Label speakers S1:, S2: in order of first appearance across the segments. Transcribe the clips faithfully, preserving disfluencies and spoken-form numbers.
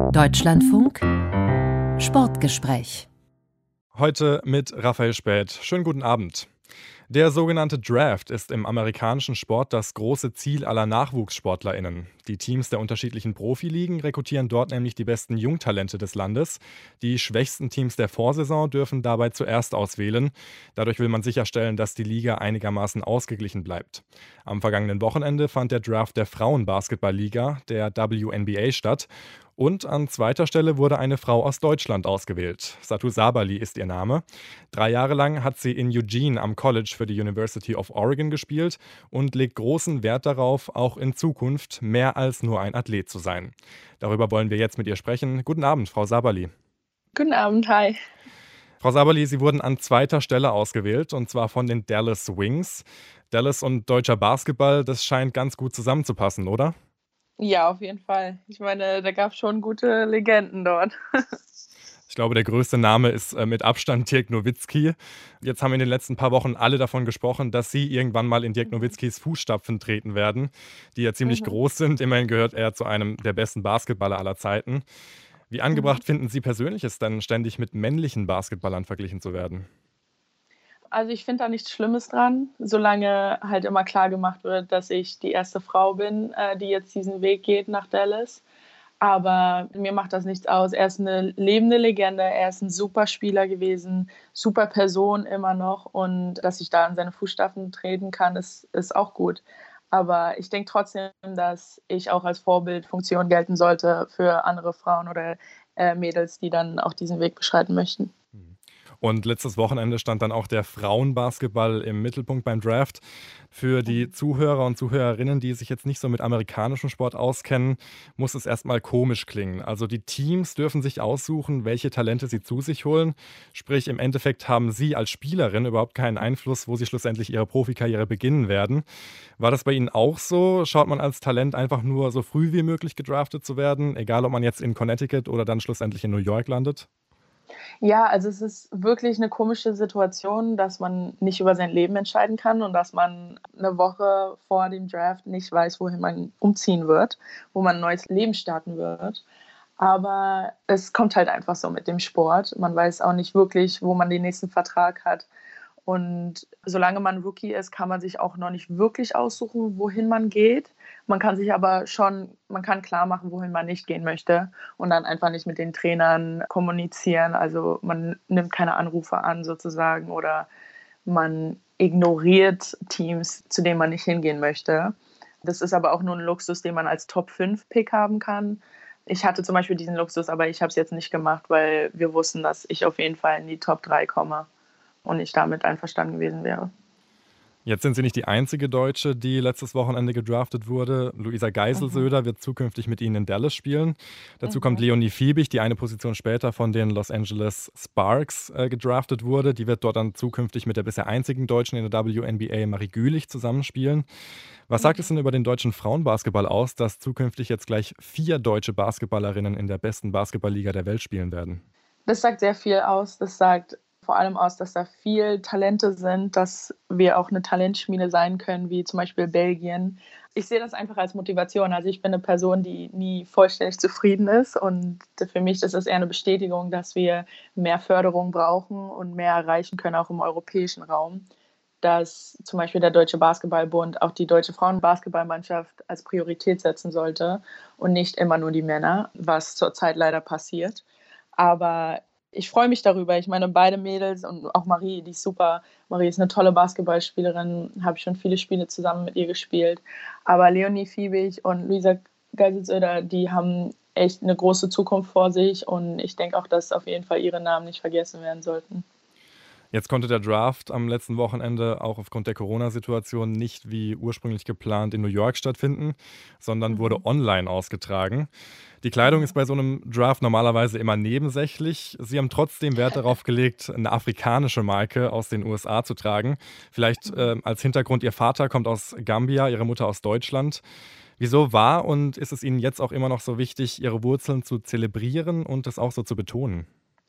S1: Deutschlandfunk Sportgespräch.
S2: Heute mit Raphael Späth. Schönen guten Abend. Der sogenannte Draft ist im amerikanischen Sport das große Ziel aller NachwuchssportlerInnen. Die Teams der unterschiedlichen Profiligen rekrutieren dort nämlich die besten Jungtalente des Landes. Die schwächsten Teams der Vorsaison dürfen dabei zuerst auswählen. Dadurch will man sicherstellen, dass die Liga einigermaßen ausgeglichen bleibt. Am vergangenen Wochenende fand der Draft der Frauenbasketballliga, der W N B A, statt. Und an zweiter Stelle wurde eine Frau aus Deutschland ausgewählt. Satu Sabali ist ihr Name. Drei Jahre lang hat sie in Eugene am College für die University of Oregon gespielt und legt großen Wert darauf, auch in Zukunft mehr als nur ein Athlet zu sein. Darüber wollen wir jetzt mit ihr sprechen. Guten Abend, Frau Sabali.
S3: Guten Abend, hi.
S2: Frau Sabali, Sie wurden an zweiter Stelle ausgewählt, und zwar von den Dallas Wings. Dallas und deutscher Basketball, das scheint ganz gut zusammenzupassen, oder?
S3: Ja, auf jeden Fall. Ich meine, da gab es schon gute Legenden dort.
S2: Ich glaube, der größte Name ist äh, mit Abstand Dirk Nowitzki. Jetzt haben in den letzten paar Wochen alle davon gesprochen, dass Sie irgendwann mal in Dirk Nowitzkis Fußstapfen treten werden, die ja ziemlich
S3: Mhm.
S2: groß sind. Immerhin gehört er zu einem der besten Basketballer aller Zeiten. Wie angebracht finden Sie persönlich es dann, ständig mit männlichen Basketballern verglichen zu werden?
S3: Also ich finde da nichts Schlimmes dran, solange halt immer klar gemacht wird, dass ich die erste Frau bin, äh, die jetzt diesen Weg geht nach Dallas. Aber mir macht das nichts aus. Er ist eine lebende Legende, er ist ein super Spieler gewesen, super Person immer noch. Und dass ich da in seine Fußstapfen treten kann, ist, ist auch gut. Aber ich denke trotzdem, dass ich auch als Vorbildfunktion gelten sollte für andere Frauen oder äh, Mädels, die dann auch diesen Weg beschreiten möchten.
S2: Und letztes Wochenende stand dann auch der Frauenbasketball im Mittelpunkt beim Draft. Für die Zuhörer und Zuhörerinnen, die sich jetzt nicht so mit amerikanischem Sport auskennen, muss es erstmal komisch klingen. Also die Teams dürfen sich aussuchen, welche Talente sie zu sich holen. Sprich, im Endeffekt haben Sie als Spielerin überhaupt keinen Einfluss, wo Sie schlussendlich Ihre Profikarriere beginnen werden. War das bei Ihnen auch so? Schaut man als Talent einfach nur so früh wie möglich gedraftet zu werden, egal ob man jetzt in Connecticut oder dann schlussendlich in New York landet?
S3: Ja, also es ist wirklich eine komische Situation, dass man nicht über sein Leben entscheiden kann und dass man eine Woche vor dem Draft nicht weiß, wohin man umziehen wird, wo man ein neues Leben starten wird. Aber es kommt halt einfach so mit dem Sport. Man weiß auch nicht wirklich, wo man den nächsten Vertrag hat. Und solange man Rookie ist, kann man sich auch noch nicht wirklich aussuchen, wohin man geht. Man kann sich aber schon, man kann klar machen, wohin man nicht gehen möchte und dann einfach nicht mit den Trainern kommunizieren. Also man nimmt keine Anrufe an sozusagen oder man ignoriert Teams, zu denen man nicht hingehen möchte. Das ist aber auch nur ein Luxus, den man als Top fünf Pick haben kann. Ich hatte zum Beispiel diesen Luxus, aber ich habe es jetzt nicht gemacht, weil wir wussten, dass ich auf jeden Fall in die Top drei komme und ich damit einverstanden gewesen wäre.
S2: Jetzt sind Sie nicht die einzige Deutsche, die letztes Wochenende gedraftet wurde. Luisa Geiselsöder wird zukünftig mit Ihnen in Dallas spielen. Dazu kommt
S3: Mhm.
S2: Leonie Fiebig, die eine Position später von den Los Angeles Sparks äh, gedraftet wurde. Die wird dort dann zukünftig mit der bisher einzigen Deutschen in der W N B A, Marie Gülich, zusammenspielen. Was sagt es denn über den deutschen Frauenbasketball aus, dass zukünftig jetzt gleich vier deutsche Basketballerinnen in der besten Basketballliga der Welt spielen werden?
S3: Das sagt sehr viel aus. Das sagt vor allem aus, dass da viel Talente sind, dass wir auch eine Talentschmiede sein können, wie zum Beispiel Belgien. Ich sehe das einfach als Motivation. Also ich bin eine Person, die nie vollständig zufrieden ist und für mich ist es eher eine Bestätigung, dass wir mehr Förderung brauchen und mehr erreichen können, auch im europäischen Raum. Dass zum Beispiel der Deutsche Basketballbund auch die deutsche Frauenbasketballmannschaft als Priorität setzen sollte und nicht immer nur die Männer, was zurzeit leider passiert. Aber ich freue mich darüber. Ich meine, beide Mädels und auch Marie, die ist super. Marie ist eine tolle Basketballspielerin, habe schon viele Spiele zusammen mit ihr gespielt. Aber Leonie Fiebig und Luisa Geiselsöder, die haben echt eine große Zukunft vor sich und ich denke auch, dass auf jeden Fall ihre Namen nicht vergessen werden sollten.
S2: Jetzt konnte der Draft am letzten Wochenende auch aufgrund der Corona-Situation nicht wie ursprünglich geplant in New York stattfinden, sondern wurde online ausgetragen. Die Kleidung ist bei so einem Draft normalerweise immer nebensächlich. Sie haben trotzdem Wert darauf gelegt, eine afrikanische Marke aus den U S A zu tragen. Vielleicht äh, als Hintergrund, Ihr Vater kommt aus Gambia, Ihre Mutter aus Deutschland. Wieso war und ist es Ihnen jetzt auch immer noch so wichtig, Ihre Wurzeln zu zelebrieren und das auch so zu betonen?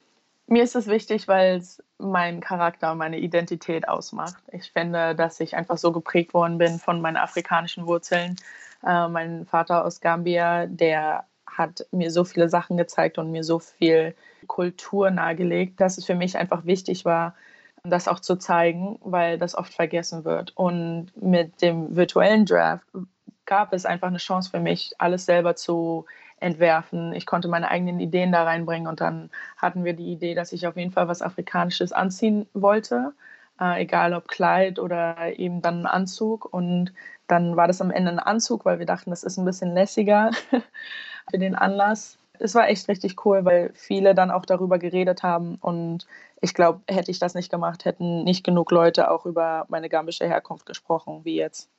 S3: Mir ist es wichtig, weil es meinen Charakter, meine Identität ausmacht. Ich finde, dass ich einfach so geprägt worden bin von meinen afrikanischen Wurzeln. Äh, mein Vater aus Gambia, der hat mir so viele Sachen gezeigt und mir so viel Kultur nahegelegt, dass es für mich einfach wichtig war, das auch zu zeigen, weil das oft vergessen wird. Und mit dem virtuellen Draft gab es einfach eine Chance für mich, alles selber zu entwerfen. Ich konnte meine eigenen Ideen da reinbringen und dann hatten wir die Idee, dass ich auf jeden Fall was Afrikanisches anziehen wollte, äh, egal ob Kleid oder eben dann ein Anzug. Und dann war das am Ende ein Anzug, weil wir dachten, das ist ein bisschen lässiger für den Anlass. Es war echt richtig cool, weil viele dann auch darüber geredet haben und ich glaube, hätte ich das nicht gemacht, hätten nicht genug Leute auch über meine gambische Herkunft gesprochen wie jetzt.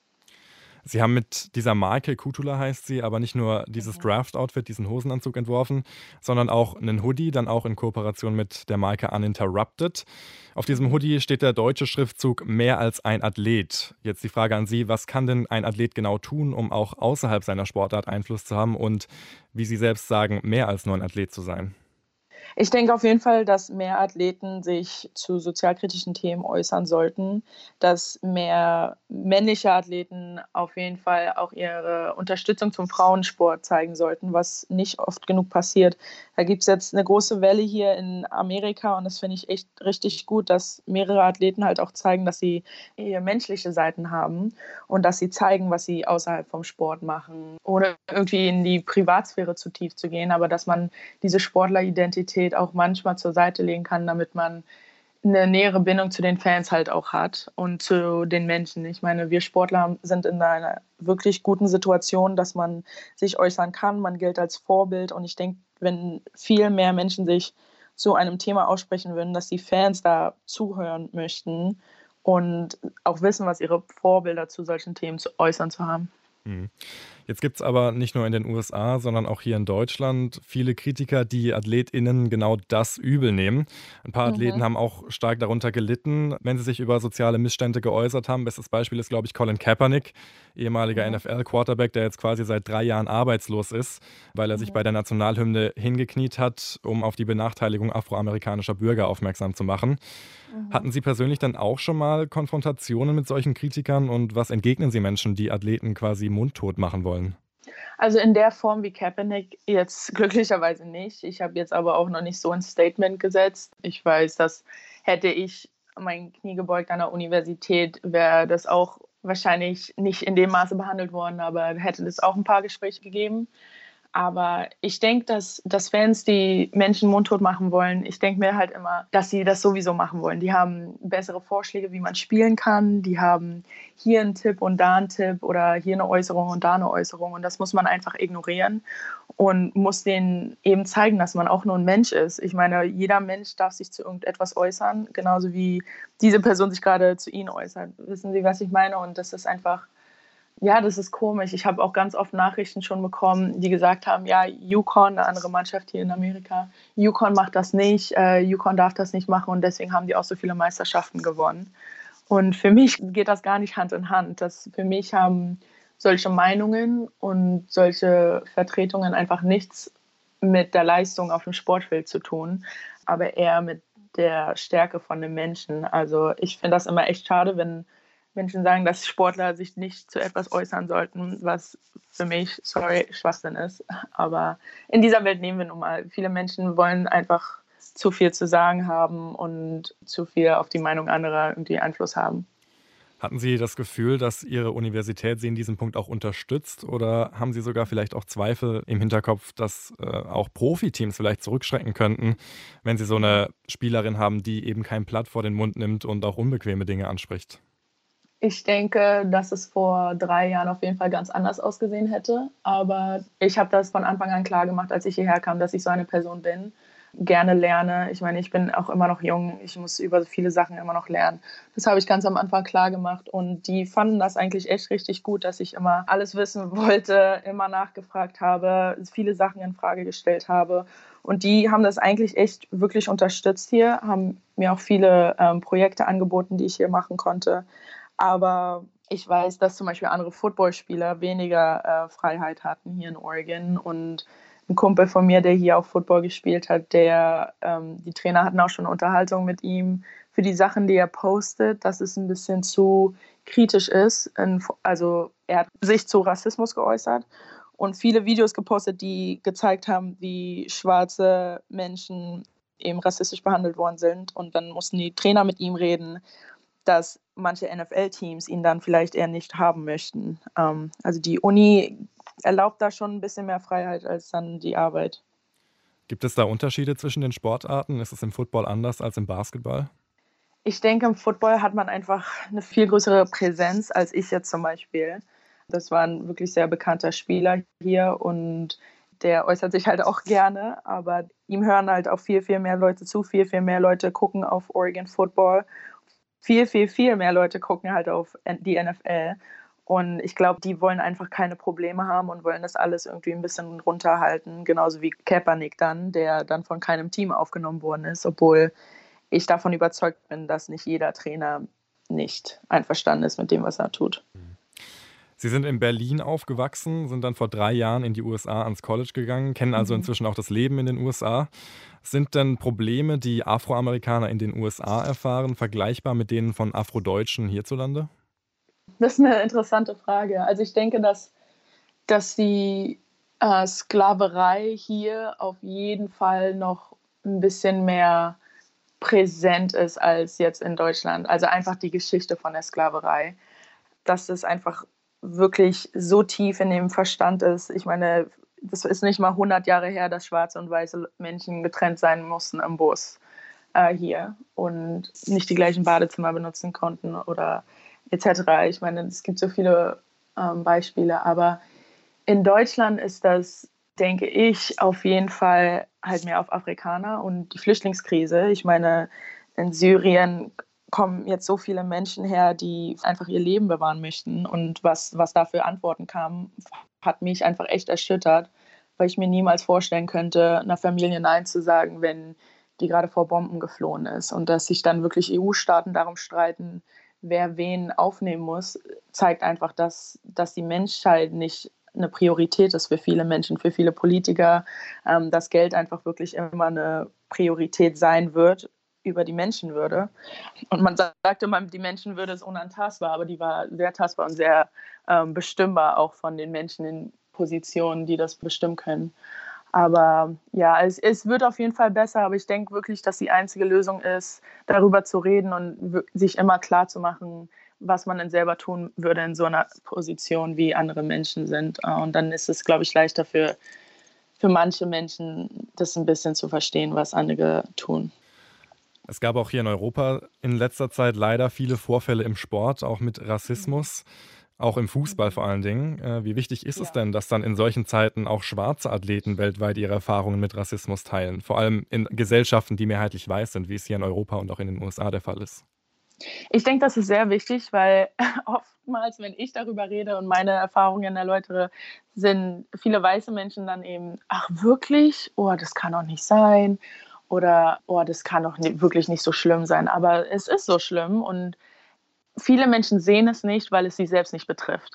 S2: Sie haben mit dieser Marke, Kutula heißt sie, aber nicht nur dieses
S3: Mhm.
S2: Draft-Outfit, diesen Hosenanzug entworfen, sondern auch einen Hoodie, dann auch in Kooperation mit der Marke Uninterrupted. Auf diesem
S3: Mhm.
S2: Hoodie steht der deutsche Schriftzug „Mehr als ein Athlet“. Jetzt die Frage an Sie, was kann denn ein Athlet genau tun, um auch außerhalb seiner Sportart Einfluss zu haben und, wie Sie selbst sagen, mehr als nur ein Athlet zu sein?
S3: Ich denke auf jeden Fall, dass mehr Athleten sich zu sozialkritischen Themen äußern sollten, dass mehr männliche Athleten auf jeden Fall auch ihre Unterstützung zum Frauensport zeigen sollten, was nicht oft genug passiert. Da gibt es jetzt eine große Welle hier in Amerika und das finde ich echt richtig gut, dass mehrere Athleten halt auch zeigen, dass sie eher menschliche Seiten haben und dass sie zeigen, was sie außerhalb vom Sport machen, ohne irgendwie in die Privatsphäre zu tief zu gehen, aber dass man diese Sportleridentität auch manchmal zur Seite legen kann, damit man eine nähere Bindung zu den Fans halt auch hat und zu den Menschen. Ich meine, wir Sportler sind in einer wirklich guten Situation, dass man sich äußern kann. Man gilt als Vorbild und ich denke, wenn viel mehr Menschen sich zu einem Thema aussprechen würden, dass die Fans da zuhören möchten und auch wissen, was ihre Vorbilder zu solchen Themen zu äußern zu haben.
S2: Mhm. Jetzt gibt's aber nicht nur in den U S A, sondern auch hier in Deutschland viele Kritiker, die AthletInnen genau das übel nehmen. Ein paar Athleten
S3: Mhm.
S2: haben auch stark darunter gelitten, wenn sie sich über soziale Missstände geäußert haben. Bestes Beispiel ist, glaube ich, Colin Kaepernick, ehemaliger
S3: Mhm.
S2: N F L-Quarterback, der jetzt quasi seit drei Jahren arbeitslos ist, weil er sich bei
S3: Mhm.
S2: der Nationalhymne hingekniet hat, um auf die Benachteiligung afroamerikanischer Bürger aufmerksam zu machen.
S3: Mhm.
S2: Hatten Sie persönlich dann auch schon mal Konfrontationen mit solchen Kritikern und was entgegnen Sie Menschen, die Athleten quasi mundtot machen wollen?
S3: Also in der Form wie Kaepernick jetzt glücklicherweise nicht. Ich habe jetzt aber auch noch nicht so ein Statement gesetzt. Ich weiß, dass hätte ich mein Knie gebeugt an der Universität, wäre das auch wahrscheinlich nicht in dem Maße behandelt worden, aber hätte es auch ein paar Gespräche gegeben. Aber ich denke, dass, dass Fans, die Menschen mundtot machen wollen, ich denke mir halt immer, dass sie das sowieso machen wollen. Die haben bessere Vorschläge, wie man spielen kann. Die haben hier einen Tipp und da einen Tipp oder hier eine Äußerung und da eine Äußerung. Und das muss man einfach ignorieren und muss denen eben zeigen, dass man auch nur ein Mensch ist. Ich meine, jeder Mensch darf sich zu irgendetwas äußern, genauso wie diese Person sich gerade zu Ihnen äußert. Wissen Sie, was ich meine? Und das ist einfach ja, das ist komisch. Ich habe auch ganz oft Nachrichten schon bekommen, die gesagt haben, ja, UConn, eine andere Mannschaft hier in Amerika, UConn macht das nicht, äh, UConn darf das nicht machen und deswegen haben die auch so viele Meisterschaften gewonnen. Und für mich geht das gar nicht Hand in Hand. Das, für mich haben solche Meinungen und solche Vertretungen einfach nichts mit der Leistung auf dem Sportfeld zu tun, aber eher mit der Stärke von dem Menschen. Also ich finde das immer echt schade, wenn Menschen sagen, dass Sportler sich nicht zu etwas äußern sollten, was für mich, sorry, Schwachsinn ist. Aber in dieser Welt nehmen wir nun mal. Viele Menschen wollen einfach zu viel zu sagen haben und zu viel auf die Meinung anderer irgendwie Einfluss haben.
S2: Hatten Sie das Gefühl, dass Ihre Universität Sie in diesem Punkt auch unterstützt oder haben Sie sogar vielleicht auch Zweifel im Hinterkopf, dass, äh, auch Profiteams vielleicht zurückschrecken könnten, wenn sie so
S3: Mhm.
S2: eine Spielerin haben, die eben kein Blatt vor den Mund nimmt und auch unbequeme Dinge anspricht?
S3: Ich denke, dass es vor drei Jahren auf jeden Fall ganz anders ausgesehen hätte. Aber ich habe das von Anfang an klar gemacht, als ich hierher kam, dass ich so eine Person bin, gerne lerne. Ich meine, ich bin auch immer noch jung. Ich muss über viele Sachen immer noch lernen. Das habe ich ganz am Anfang klar gemacht. Und die fanden das eigentlich echt richtig gut, dass ich immer alles wissen wollte, immer nachgefragt habe, viele Sachen in Frage gestellt habe. Und die haben das eigentlich echt wirklich unterstützt hier, haben mir auch viele ähm, Projekte angeboten, die ich hier machen konnte. Aber ich weiß, dass zum Beispiel andere Footballspieler weniger äh, Freiheit hatten hier in Oregon. Und ein Kumpel von mir, der hier auch Football gespielt hat, der, ähm, die Trainer hatten auch schon eine Unterhaltung mit ihm für die Sachen, die er postet, dass es ein bisschen zu kritisch ist. In, also er hat sich zu Rassismus geäußert und viele Videos gepostet, die gezeigt haben, wie schwarze Menschen eben rassistisch behandelt worden sind. Und dann mussten die Trainer mit ihm reden, dass manche N F L-Teams ihn dann vielleicht eher nicht haben möchten. Ähm, also die Uni erlaubt da schon ein bisschen mehr Freiheit als dann die Arbeit.
S2: Gibt es da Unterschiede zwischen den Sportarten? Ist es im Football anders als im Basketball?
S3: Ich denke, im Football hat man einfach eine viel größere Präsenz als ich jetzt zum Beispiel. Das war ein wirklich sehr bekannter Spieler hier und der äußert sich halt auch gerne, aber ihm hören halt auch viel, viel mehr Leute zu, viel, viel mehr Leute gucken auf Oregon Football. Viel, viel, viel mehr Leute gucken halt auf die N F L. Und ich glaube, die wollen einfach keine Probleme haben und wollen das alles irgendwie ein bisschen runterhalten. Genauso wie Kaepernick dann, der dann von keinem Team aufgenommen worden ist, obwohl ich davon überzeugt bin, dass nicht jeder Trainer nicht einverstanden ist mit dem, was er tut.
S2: Sie sind in Berlin aufgewachsen, sind dann vor drei Jahren in die U S A ans College gegangen, kennen also
S3: Mhm.
S2: inzwischen auch das Leben in den U S A. Sind denn Probleme, die Afroamerikaner in den U S A erfahren, vergleichbar mit denen von Afrodeutschen hierzulande?
S3: Das ist eine interessante Frage. Also ich denke, dass, dass die äh, Sklaverei hier auf jeden Fall noch ein bisschen mehr präsent ist als jetzt in Deutschland. Also einfach die Geschichte von der Sklaverei, dass es einfach wirklich so tief in dem Verstand ist. Ich meine, das ist nicht mal hundert Jahre her, dass schwarze und weiße Menschen getrennt sein mussten im Bus äh, hier und nicht die gleichen Badezimmer benutzen konnten oder et cetera. Ich meine, es gibt so viele ähm, Beispiele, aber in Deutschland ist das, denke ich, auf jeden Fall halt mehr auf Afrikaner und die Flüchtlingskrise. Ich meine, in Syrien kommen jetzt so viele Menschen her, die einfach ihr Leben bewahren möchten. Und was, was da für Antworten kam, hat mich einfach echt erschüttert, weil ich mir niemals vorstellen könnte, einer Familie Nein zu sagen, wenn die gerade vor Bomben geflohen ist. Und dass sich dann wirklich E U-Staaten darum streiten, wer wen aufnehmen muss, zeigt einfach, dass, dass die Menschheit nicht eine Priorität ist für viele Menschen, für viele Politiker, ähm, dass Geld einfach wirklich immer eine Priorität sein wird über die Menschenwürde. Und man sagt immer, die Menschenwürde ist unantastbar, aber die war sehr tastbar und sehr ähm, bestimmbar auch von den Menschen in Positionen, die das bestimmen können. Aber ja, es, es wird auf jeden Fall besser, aber ich denke wirklich, dass die einzige Lösung ist, darüber zu reden und sich immer klar zu machen, was man denn selber tun würde in so einer Position, wie andere Menschen sind. Und dann ist es, glaube ich, leichter für, für manche Menschen, das ein bisschen zu verstehen, was andere tun.
S2: Es gab auch hier in Europa in letzter Zeit leider viele Vorfälle im Sport, auch mit
S3: Mhm.
S2: Rassismus, auch im Fußball vor allen Dingen. Äh, wie wichtig ist es
S3: Ja.
S2: denn, dass dann in solchen Zeiten auch schwarze Athleten weltweit ihre Erfahrungen mit Rassismus teilen? Vor allem in Gesellschaften, die mehrheitlich weiß sind, wie es hier in Europa und auch in den U S A der Fall ist.
S3: Ich denke, das ist sehr wichtig, weil oftmals, wenn ich darüber rede und meine Erfahrungen erläutere, sind viele weiße Menschen dann eben, ach wirklich? Oh, das kann doch nicht sein. Oder, oh, das kann doch ni- wirklich nicht so schlimm sein. Aber es ist so schlimm und viele Menschen sehen es nicht, weil es sie selbst nicht betrifft.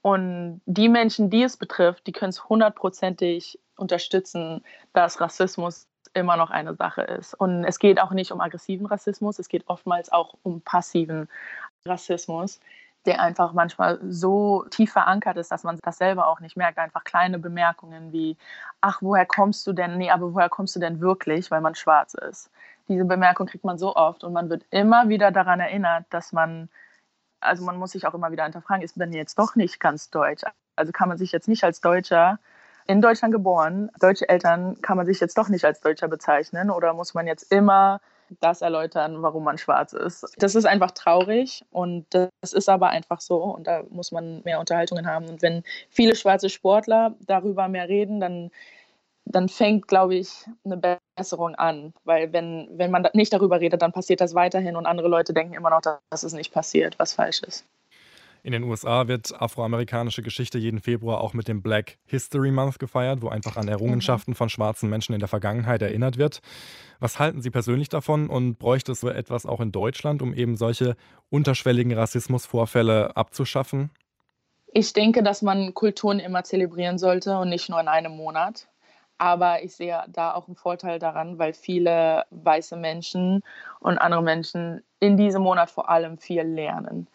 S3: Und die Menschen, die es betrifft, die können es hundertprozentig unterstützen, dass Rassismus immer noch eine Sache ist. Und es geht auch nicht um aggressiven Rassismus, es geht oftmals auch um passiven Rassismus, der einfach manchmal so tief verankert ist, dass man das selber auch nicht merkt. Einfach kleine Bemerkungen wie, ach, woher kommst du denn? Nee, aber woher kommst du denn wirklich, weil man schwarz ist? Diese Bemerkung kriegt man so oft und man wird immer wieder daran erinnert, dass man, also man muss sich auch immer wieder hinterfragen, ist man jetzt doch nicht ganz deutsch? Also kann man sich jetzt nicht als Deutscher, in Deutschland geboren, deutsche Eltern, kann man sich jetzt doch nicht als Deutscher bezeichnen oder muss man jetzt immer das erläutern, warum man schwarz ist? Das ist einfach traurig und das ist aber einfach so und da muss man mehr Unterhaltungen haben. Und wenn viele schwarze Sportler darüber mehr reden, dann dann fängt, glaube ich, eine Besserung an. Weil wenn, wenn man nicht darüber redet, dann passiert das weiterhin und andere Leute denken immer noch, dass es nicht passiert, was falsch ist.
S2: In den U S A wird afroamerikanische Geschichte jeden Februar auch mit dem Black History Month gefeiert, wo einfach an
S3: Mhm.
S2: Errungenschaften von schwarzen Menschen in der Vergangenheit erinnert wird. Was halten Sie persönlich davon und bräuchte es so etwas auch in Deutschland, um eben solche unterschwelligen Rassismusvorfälle abzuschaffen?
S3: Ich denke, dass man Kulturen immer zelebrieren sollte und nicht nur in einem Monat. Aber ich sehe da auch einen Vorteil daran, weil viele weiße Menschen und andere Menschen in diesem Monat vor allem viel lernen.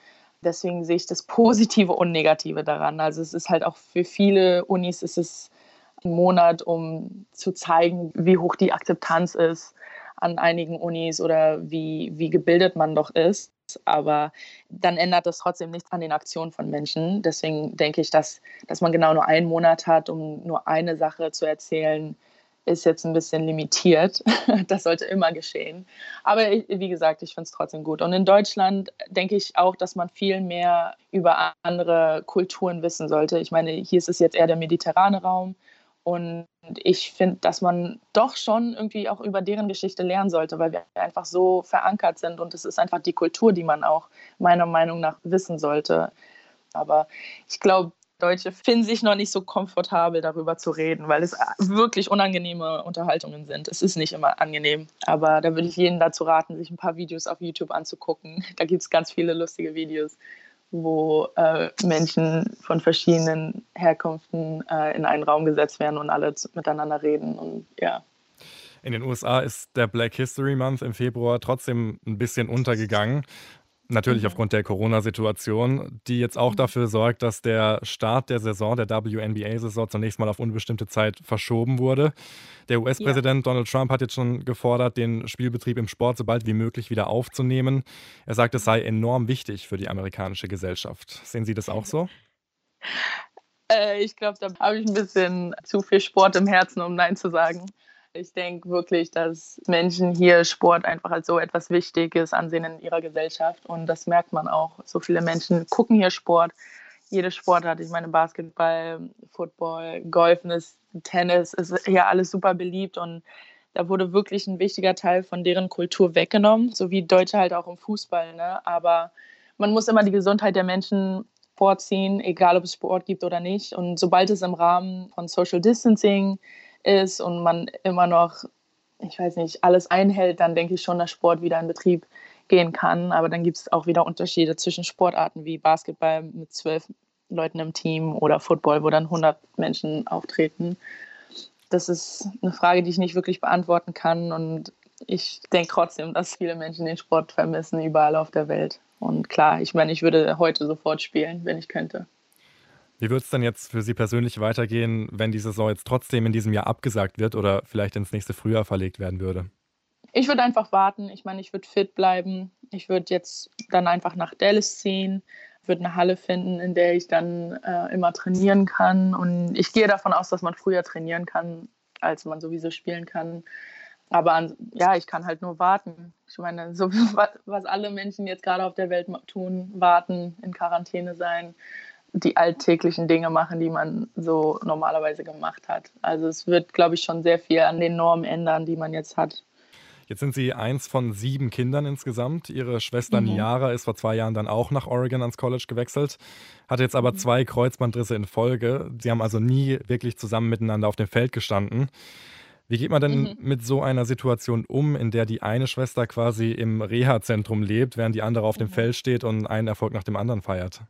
S3: Deswegen sehe ich das Positive und Negative daran. Also es ist halt auch für viele Unis ist es ein Monat, um zu zeigen, wie hoch die Akzeptanz ist an einigen Unis oder wie, wie gebildet man doch ist. Aber dann ändert das trotzdem nichts an den Aktionen von Menschen. Deswegen denke ich, dass, dass man genau nur einen Monat hat, um nur eine Sache zu erzählen, ist jetzt ein bisschen limitiert. Das sollte immer geschehen. Aber ich, wie gesagt, ich finde es trotzdem gut. Und in Deutschland denke ich auch, dass man viel mehr über andere Kulturen wissen sollte. Ich meine, hier ist es jetzt eher der mediterrane Raum. Und ich finde, dass man doch schon irgendwie auch über deren Geschichte lernen sollte, weil wir einfach so verankert sind. Und es ist einfach die Kultur, die man auch meiner Meinung nach wissen sollte. Aber ich glaube, Deutsche finden sich noch nicht so komfortabel, darüber zu reden, weil es wirklich unangenehme Unterhaltungen sind. Es ist nicht immer angenehm, aber da würde ich jeden dazu raten, sich ein paar Videos auf YouTube anzugucken. Da gibt es ganz viele lustige Videos, wo äh, Menschen von verschiedenen Herkünften äh, in einen Raum gesetzt werden und alle miteinander reden. Und ja.
S2: In den U S A ist der Black History Month im Februar trotzdem ein bisschen untergegangen. Natürlich
S3: Mhm.
S2: aufgrund der Corona-Situation, die jetzt auch
S3: Mhm.
S2: dafür sorgt, dass der Start der Saison, der W N B A-Saison, zunächst mal auf unbestimmte Zeit verschoben wurde. Der
S3: Ja.
S2: U S-Präsident Donald Trump hat jetzt schon gefordert, den Spielbetrieb im Sport so bald wie möglich wieder aufzunehmen. Er sagt, es sei enorm wichtig für die amerikanische Gesellschaft. Sehen Sie das auch so?
S3: Äh, ich glaube, da habe ich ein bisschen zu viel Sport im Herzen, um Nein zu sagen. Ich denke wirklich, dass Menschen hier Sport einfach als so etwas Wichtiges ansehen in ihrer Gesellschaft. Und das merkt man auch. So viele Menschen gucken hier Sport. Jede Sportart, ich meine Basketball, Football, Golfen, ist, Tennis, ist hier alles super beliebt. Und da wurde wirklich ein wichtiger Teil von deren Kultur weggenommen, so wie Deutsche halt auch im Fußball. Ne? Aber man muss immer die Gesundheit der Menschen vorziehen, egal ob es Sport gibt oder nicht. Und sobald es im Rahmen von Social Distancing ist und man immer noch, ich weiß nicht, alles einhält, dann denke ich schon, dass Sport wieder in Betrieb gehen kann. Aber dann gibt es auch wieder Unterschiede zwischen Sportarten wie Basketball mit zwölf Leuten im Team oder Football, wo dann hundert Menschen auftreten. Das ist eine Frage, die ich nicht wirklich beantworten kann. Und ich denke trotzdem, dass viele Menschen den Sport vermissen, überall auf der Welt. Und klar, ich meine, ich würde heute sofort spielen, wenn ich könnte.
S2: Wie wird es denn jetzt für Sie persönlich weitergehen, wenn die Saison jetzt trotzdem in diesem Jahr abgesagt wird oder vielleicht ins nächste Frühjahr verlegt werden würde?
S3: Ich würde einfach warten. Ich meine, ich würde fit bleiben. Ich würde jetzt dann einfach nach Dallas ziehen, würde eine Halle finden, in der ich dann äh, immer trainieren kann. Und ich gehe davon aus, dass man früher trainieren kann, als man sowieso spielen kann. Aber an, ja, ich kann halt nur warten. Ich meine, so was, was alle Menschen jetzt gerade auf der Welt tun, warten, in Quarantäne sein, die alltäglichen Dinge machen, die man so normalerweise gemacht hat. Also es wird, glaube ich, schon sehr viel an den Normen ändern, die man jetzt hat.
S2: Jetzt sind Sie eins von sieben Kindern insgesamt. Ihre Schwester
S3: Mhm.
S2: Niara ist vor zwei Jahren dann auch nach Oregon ans College gewechselt, hatte jetzt aber
S3: Mhm.
S2: zwei Kreuzbandrisse in Folge. Sie haben also nie wirklich zusammen miteinander auf dem Feld gestanden. Wie geht man denn
S3: Mhm.
S2: mit so einer Situation um, in der die eine Schwester quasi im Reha-Zentrum lebt, während die andere auf dem
S3: Mhm.
S2: Feld steht und einen Erfolg nach dem anderen feiert?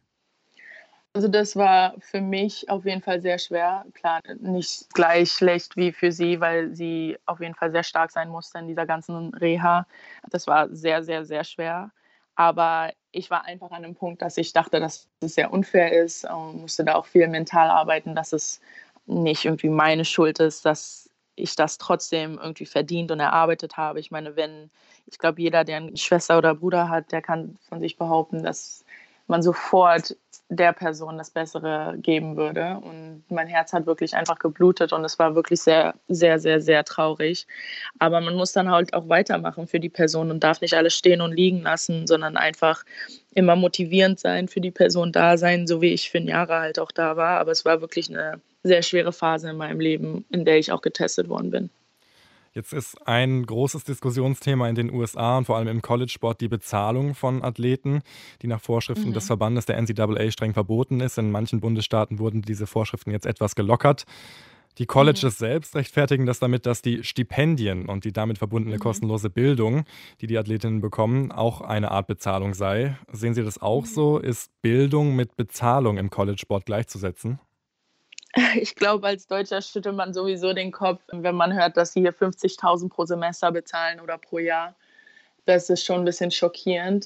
S3: Also das war für mich auf jeden Fall sehr schwer. Klar, nicht gleich schlecht wie für sie, weil sie auf jeden Fall sehr stark sein musste in dieser ganzen Reha. Das war sehr, sehr, sehr schwer. Aber ich war einfach an einem Punkt, dass ich dachte, dass es sehr unfair ist und musste da auch viel mental arbeiten, dass es nicht irgendwie meine Schuld ist, dass ich das trotzdem irgendwie verdient und erarbeitet habe. Ich meine, wenn, ich glaube, jeder, der eine Schwester oder Bruder hat, der kann von sich behaupten, dass man sofort der Person das Bessere geben würde. Und mein Herz hat wirklich einfach geblutet und es war wirklich sehr, sehr, sehr, sehr traurig. Aber man muss dann halt auch weitermachen für die Person und darf nicht alles stehen und liegen lassen, sondern einfach immer motivierend sein, für die Person da sein, so wie ich für Jahre halt auch da war. Aber es war wirklich eine sehr schwere Phase in meinem Leben, in der ich auch getestet worden bin.
S2: Jetzt ist ein großes Diskussionsthema in den U S A und vor allem im College-Sport die Bezahlung von Athleten, die nach Vorschriften des
S3: Mhm.
S2: Verbandes der N C A A streng verboten ist. In manchen Bundesstaaten wurden diese Vorschriften jetzt etwas gelockert. Die
S3: Mhm.
S2: Colleges selbst rechtfertigen das damit, dass die Stipendien und die damit verbundene
S3: Mhm.
S2: kostenlose Bildung, die die Athletinnen bekommen, auch eine Art Bezahlung sei. Sehen Sie das auch
S3: Mhm.
S2: so? Ist Bildung mit Bezahlung im College-Sport gleichzusetzen?
S3: Ich glaube, als Deutscher schüttelt man sowieso den Kopf, wenn man hört, dass sie hier fünfzigtausend pro Semester bezahlen oder pro Jahr. Das ist schon ein bisschen schockierend.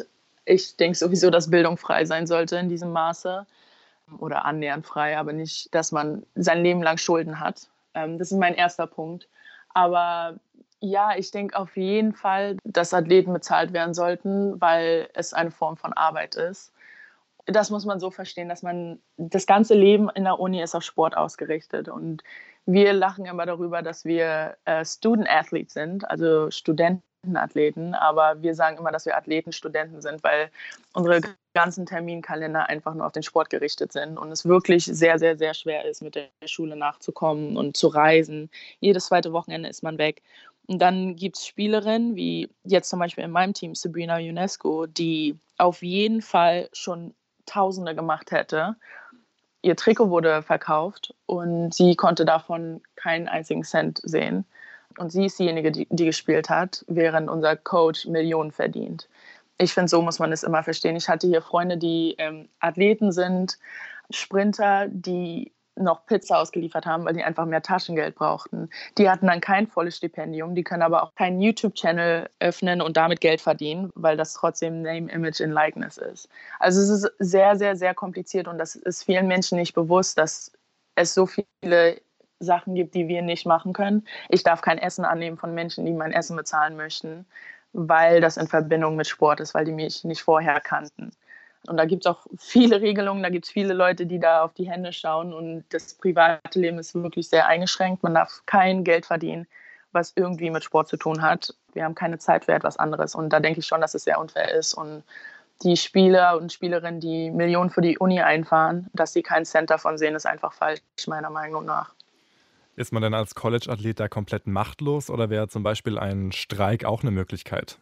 S3: Ich denke sowieso, dass Bildung frei sein sollte in diesem Maße oder annähernd frei, aber nicht, dass man sein Leben lang Schulden hat. Ähm, das ist mein erster Punkt. Aber ja, ich denke auf jeden Fall, dass Athleten bezahlt werden sollten, weil es eine Form von Arbeit ist. Das muss man so verstehen, dass man das ganze Leben in der Uni ist auf Sport ausgerichtet. Und wir lachen immer darüber, dass wir äh, Student Athletes sind, also Studentenathleten. Aber wir sagen immer, dass wir Athleten-Studenten sind, weil unsere ganzen Terminkalender einfach nur auf den Sport gerichtet sind und es wirklich sehr, sehr, sehr schwer ist, mit der Schule nachzukommen und zu reisen. Jedes zweite Wochenende ist man weg. Und dann gibt es Spielerinnen, wie jetzt zum Beispiel in meinem Team Sabrina Ionescu, die auf jeden Fall schon Tausende gemacht hätte. Ihr Trikot wurde verkauft und sie konnte davon keinen einzigen Cent sehen. Und sie ist diejenige, die, die gespielt hat, während unser Coach Millionen verdient. Ich finde, so muss man es immer verstehen. Ich hatte hier Freunde, die ähm, Athleten sind, Sprinter, die noch Pizza ausgeliefert haben, weil die einfach mehr Taschengeld brauchten. Die hatten dann kein volles Stipendium, die können aber auch keinen YouTube-Channel öffnen und damit Geld verdienen, weil das trotzdem Name, Image and Likeness ist. Also es ist sehr, sehr, sehr kompliziert und das ist vielen Menschen nicht bewusst, dass es so viele Sachen gibt, die wir nicht machen können. Ich darf kein Essen annehmen von Menschen, die mein Essen bezahlen möchten, weil das in Verbindung mit Sport ist, weil die mich nicht vorher kannten. Und da gibt es auch viele Regelungen, da gibt es viele Leute, die da auf die Hände schauen und das private Leben ist wirklich sehr eingeschränkt. Man darf kein Geld verdienen, was irgendwie mit Sport zu tun hat. Wir haben keine Zeit für etwas anderes und da denke ich schon, dass es sehr unfair ist und die Spieler und Spielerinnen, die Millionen für die Uni einfahren, dass sie keinen Cent davon sehen, ist einfach falsch, meiner Meinung nach.
S2: Ist man denn als College-Athlet da komplett machtlos oder wäre zum Beispiel ein Streik auch eine Möglichkeit?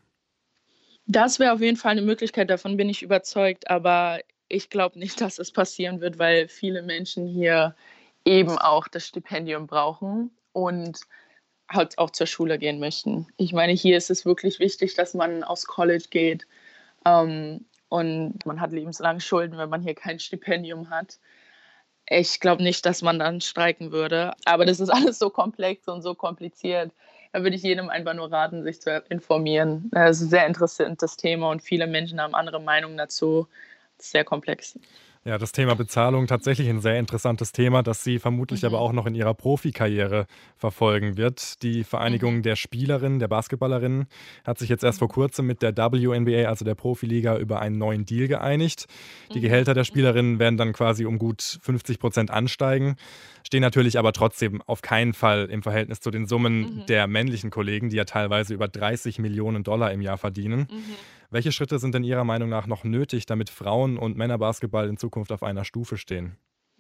S3: Das wäre auf jeden Fall eine Möglichkeit, davon bin ich überzeugt, aber ich glaube nicht, dass es passieren wird, weil viele Menschen hier eben auch das Stipendium brauchen und halt auch zur Schule gehen möchten. Ich meine, hier ist es wirklich wichtig, dass man aufs College geht, ähm, und man hat lebenslang Schulden, wenn man hier kein Stipendium hat. Ich glaube nicht, dass man dann streiken würde, aber das ist alles so komplex und so kompliziert. Da würde ich jedem einfach nur raten, sich zu informieren. Das ist ein sehr interessantes Thema und viele Menschen haben andere Meinungen dazu. Das ist sehr komplex.
S2: Ja, das Thema Bezahlung tatsächlich ein sehr interessantes Thema, das sie vermutlich aber
S3: Mhm.
S2: auch noch in ihrer Profikarriere verfolgen wird. Die
S3: Mhm.
S2: Vereinigung der Spielerinnen, der Basketballerinnen, hat sich jetzt erst vor
S3: Mhm.
S2: Kurzem mit der W N B A, also der Profiliga, über einen neuen Deal geeinigt. Die
S3: Mhm.
S2: Gehälter der
S3: Mhm.
S2: Spielerinnen werden dann quasi um gut fünfzig Prozent ansteigen, stehen natürlich aber trotzdem auf keinen Fall im Verhältnis zu den Summen
S3: Mhm.
S2: der männlichen Kollegen, die ja teilweise über dreißig Millionen Dollar im Jahr verdienen.
S3: Mhm.
S2: Welche Schritte sind denn Ihrer Meinung nach noch nötig, damit Frauen- und Männerbasketball in Zukunft auf einer Stufe stehen?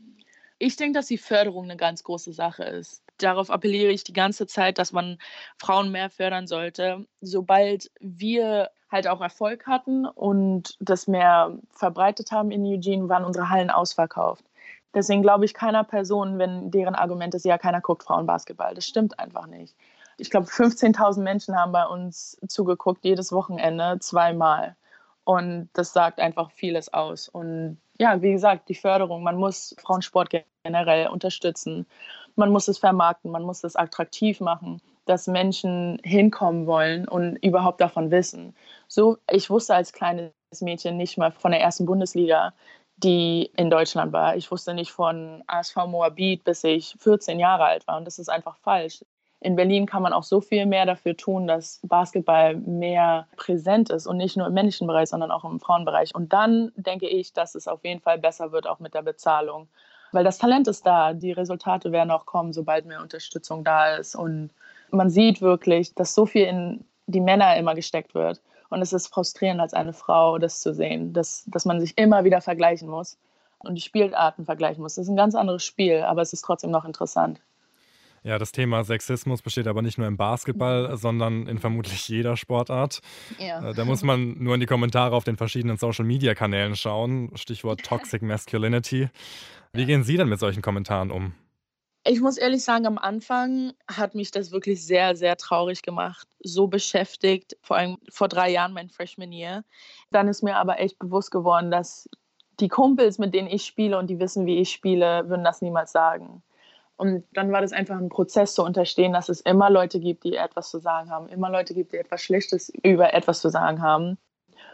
S3: Ich denke, dass die Förderung eine ganz große Sache ist. Darauf appelliere ich die ganze Zeit, dass man Frauen mehr fördern sollte. Sobald wir halt auch Erfolg hatten und das mehr verbreitet haben in Eugene, waren unsere Hallen ausverkauft. Deswegen glaube ich keiner Person, wenn deren Argument ist: „Ja, keiner guckt Frauenbasketball." Das stimmt einfach nicht. Ich glaube, fünfzehntausend Menschen haben bei uns zugeguckt, jedes Wochenende zweimal. Und das sagt einfach vieles aus. Und ja, wie gesagt, die Förderung, man muss Frauensport generell unterstützen. Man muss es vermarkten, man muss es attraktiv machen, dass Menschen hinkommen wollen und überhaupt davon wissen. So, ich wusste als kleines Mädchen nicht mal von der ersten Bundesliga, die in Deutschland war. Ich wusste nicht von A S V Moabit, bis ich vierzehn Jahre alt war und das ist einfach falsch. In Berlin kann man auch so viel mehr dafür tun, dass Basketball mehr präsent ist und nicht nur im männlichen Bereich, sondern auch im Frauenbereich. Und dann denke ich, dass es auf jeden Fall besser wird, auch mit der Bezahlung. Weil das Talent ist da, die Resultate werden auch kommen, sobald mehr Unterstützung da ist. Und man sieht wirklich, dass so viel in die Männer immer gesteckt wird. Und es ist frustrierend als eine Frau, das zu sehen, dass, dass man sich immer wieder vergleichen muss und die Spielarten vergleichen muss. Das ist ein ganz anderes Spiel, aber es ist trotzdem noch interessant.
S2: Ja, das Thema Sexismus besteht aber nicht nur im
S3: Mhm.
S2: Basketball, sondern in
S3: Mhm.
S2: vermutlich jeder Sportart.
S3: Ja.
S2: Äh, da muss man nur in die Kommentare auf den verschiedenen Social-Media-Kanälen schauen. Stichwort Toxic Masculinity. Wie
S3: Ja.
S2: gehen Sie denn mit solchen Kommentaren um?
S3: Ich muss ehrlich sagen, am Anfang hat mich das wirklich sehr, sehr traurig gemacht, so beschäftigt, vor allem vor drei Jahren, mein Freshman Year. Dann ist mir aber echt bewusst geworden, dass die Kumpels, mit denen ich spiele und die wissen, wie ich spiele, würden das niemals sagen. Und dann war das einfach ein Prozess zu unterstehen, dass es immer Leute gibt, die etwas zu sagen haben, immer Leute gibt, die etwas Schlechtes über etwas zu sagen haben.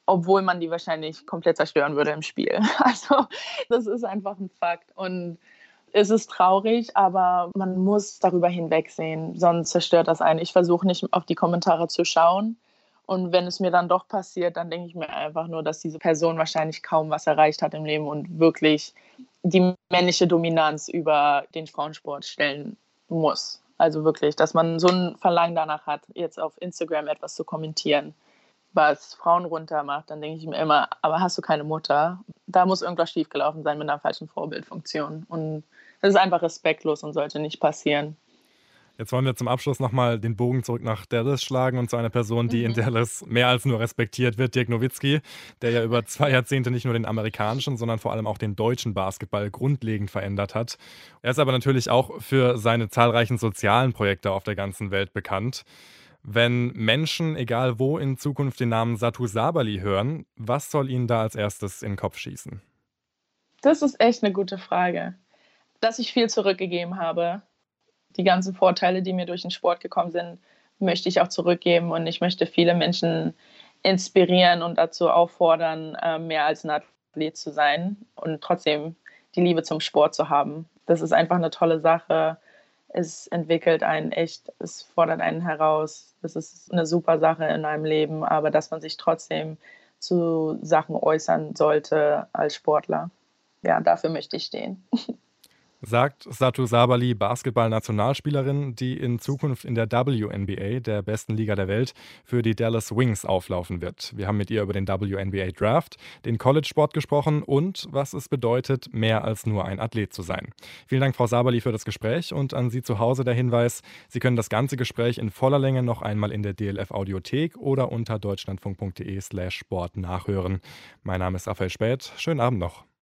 S3: obwohl man die wahrscheinlich komplett zerstören würde im Spiel. Also das ist einfach ein Fakt. Und es ist traurig, aber man muss darüber hinwegsehen, sonst zerstört das einen. Ich versuche nicht auf die Kommentare zu schauen. Und wenn es mir dann doch passiert, dann denke ich mir einfach nur, dass diese Person wahrscheinlich kaum was erreicht hat im Leben und wirklich die männliche Dominanz über den Frauensport stellen muss. Also wirklich, dass man so ein Verlangen danach hat, jetzt auf Instagram etwas zu kommentieren, was Frauen runtermacht, dann denke ich mir immer, aber hast du keine Mutter? Da muss irgendwas schiefgelaufen sein mit einer falschen Vorbildfunktion. Und das ist einfach respektlos und sollte nicht passieren.
S2: Jetzt wollen wir zum Abschluss nochmal den Bogen zurück nach Dallas schlagen und zu einer Person, die in
S3: Mhm.
S2: Dallas mehr als nur respektiert wird, Dirk Nowitzki, der ja über zwei Jahrzehnte nicht nur den amerikanischen, sondern vor allem auch den deutschen Basketball grundlegend verändert hat. Er ist aber natürlich auch für seine zahlreichen sozialen Projekte auf der ganzen Welt bekannt. Wenn Menschen, egal wo, in Zukunft den Namen Satu Sabali hören, was soll ihnen da als erstes in den Kopf schießen?
S3: Das ist echt eine gute Frage. Dass ich viel zurückgegeben habe. Die ganzen Vorteile, die mir durch den Sport gekommen sind, möchte ich auch zurückgeben. Und ich möchte viele Menschen inspirieren und dazu auffordern, äh, mehr als ein Athlet zu sein und trotzdem die Liebe zum Sport zu haben. Das ist einfach eine tolle Sache. Es entwickelt einen echt, es fordert einen heraus. Das ist eine super Sache in einem Leben, aber dass man sich trotzdem zu Sachen äußern sollte als Sportler. Ja, dafür möchte ich stehen.
S2: Sagt Satu Sabali, Basketball-Nationalspielerin, die in Zukunft in der W N B A, der besten Liga der Welt, für die Dallas Wings auflaufen wird. Wir haben mit ihr über den W N B A Draft, den College-Sport gesprochen und was es bedeutet, mehr als nur ein Athlet zu sein. Vielen Dank, Frau Sabali, für das Gespräch und an Sie zu Hause der Hinweis, Sie können das ganze Gespräch in voller Länge noch einmal in der D L F-Audiothek oder unter deutschlandfunk punkt de slash sport nachhören. Mein Name ist Raphael Späth. Schönen Abend noch.